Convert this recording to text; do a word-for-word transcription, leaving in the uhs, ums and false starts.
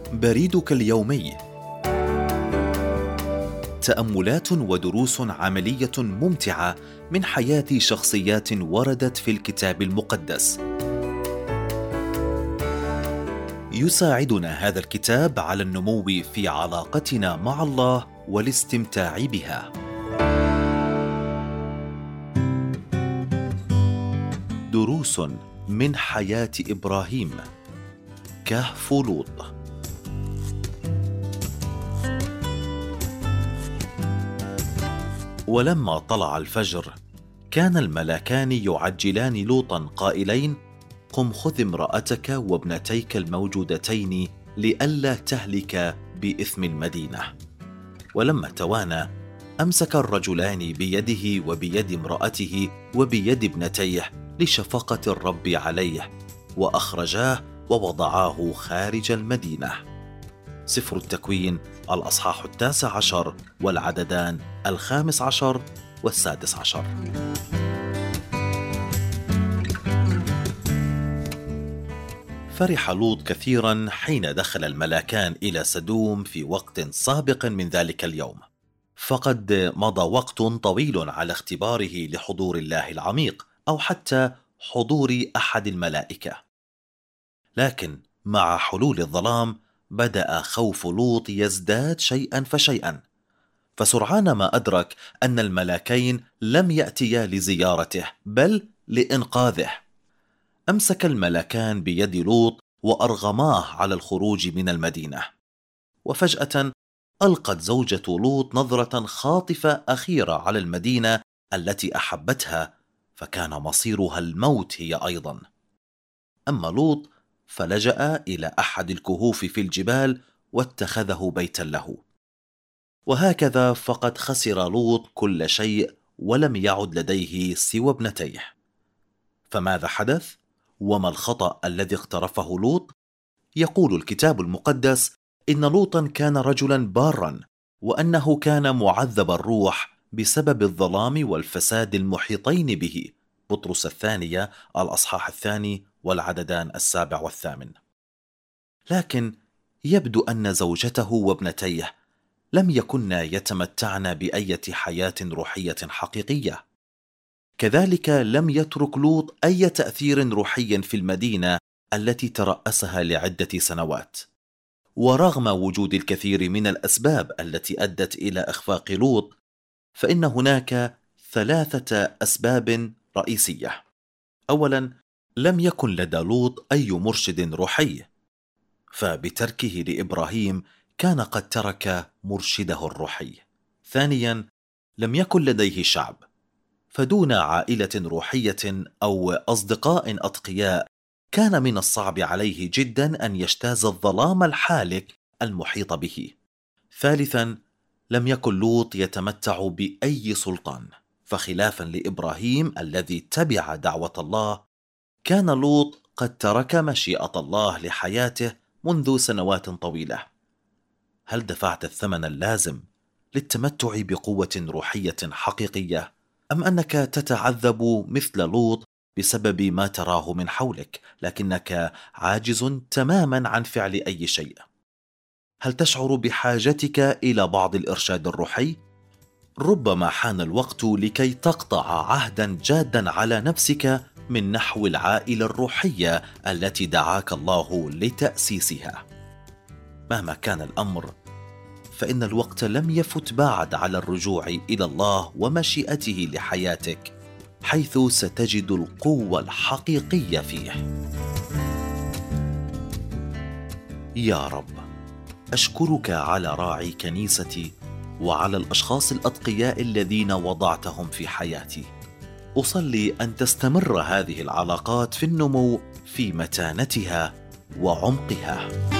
بريدك اليومي، تأملات ودروس عملية ممتعة من حياة شخصيات وردت في الكتاب المقدس. يساعدنا هذا الكتاب على النمو في علاقتنا مع الله والاستمتاع بها. دروس من حياة إبراهيم. كهف لوط. ولما طلع الفجر كان الملكان يعجلان لوطا قائلين: قم خذ امرأتك وابنتيك الموجودتين لئلا تهلك بإثم المدينة. ولما توانى أمسك الرجلان بيده وبيد امرأته وبيد ابنتيه لشفقة الرب عليه، وأخرجاه ووضعاه خارج المدينة. سفر التكوين الأصحاح التاسع عشر والعددان الخامس عشر والسادس عشر. فرح لوط كثيرا حين دخل الملاكان إلى سدوم في وقت سابق من ذلك اليوم، فقد مضى وقت طويل على اختباره لحضور الله العميق أو حتى حضور أحد الملائكة. لكن مع حلول الظلام بدأ خوف لوط يزداد شيئا فشيئا، فسرعان ما أدرك أن الملاكين لم يأتيا لزيارته بل لإنقاذه. أمسك الملاكان بيد لوط وأرغماه على الخروج من المدينة، وفجأة ألقت زوجة لوط نظرة خاطفة أخيرة على المدينة التي أحبتها، فكان مصيرها الموت هي أيضا. أما لوط فلجأ إلى أحد الكهوف في الجبال واتخذه بيتا له. وهكذا فقد خسر لوط كل شيء ولم يعد لديه سوى ابنتيه. فماذا حدث؟ وما الخطأ الذي اقترفه لوط؟ يقول الكتاب المقدس إن لوطا كان رجلا بارا، وأنه كان معذب الروح بسبب الظلام والفساد المحيطين به. بطرس الثانية الأصحاح الثاني والعددان السابع والثامن. لكن يبدو أن زوجته وابنتيه لم يكنا يتمتعن بأية حياة روحية حقيقية. كذلك لم يترك لوط أي تأثير روحي في المدينة التي ترأسها لعدة سنوات. ورغم وجود الكثير من الأسباب التي أدت إلى إخفاق لوط، فإن هناك ثلاثة أسباب رئيسية. أولا، لم يكن لدى لوط أي مرشد روحي، فبتركه لإبراهيم كان قد ترك مرشده الروحي. ثانيا، لم يكن لديه شعب، فدون عائلة روحية أو أصدقاء أتقياء كان من الصعب عليه جدا أن يجتاز الظلام الحالك المحيط به. ثالثا، لم يكن لوط يتمتع بأي سلطان، فخلافا لإبراهيم الذي تبع دعوة الله، كان لوط قد ترك مشيئة الله لحياته منذ سنوات طويلة. هل دفعت الثمن اللازم للتمتع بقوة روحية حقيقية، أم أنك تتعذب مثل لوط بسبب ما تراه من حولك لكنك عاجز تماما عن فعل أي شيء؟ هل تشعر بحاجتك إلى بعض الإرشاد الروحي؟ ربما حان الوقت لكي تقطع عهدا جادا على نفسك من نحو العائلة الروحية التي دعاك الله لتأسيسها. مهما كان الأمر، فإن الوقت لم يفت بعد على الرجوع إلى الله ومشيئته لحياتك، حيث ستجد القوة الحقيقية فيه. يا رب، أشكرك على راعي كنيستي وعلى الأشخاص الأتقياء الذين وضعتهم في حياتي. أصلي أن تستمر هذه العلاقات في النمو في متانتها وعمقها.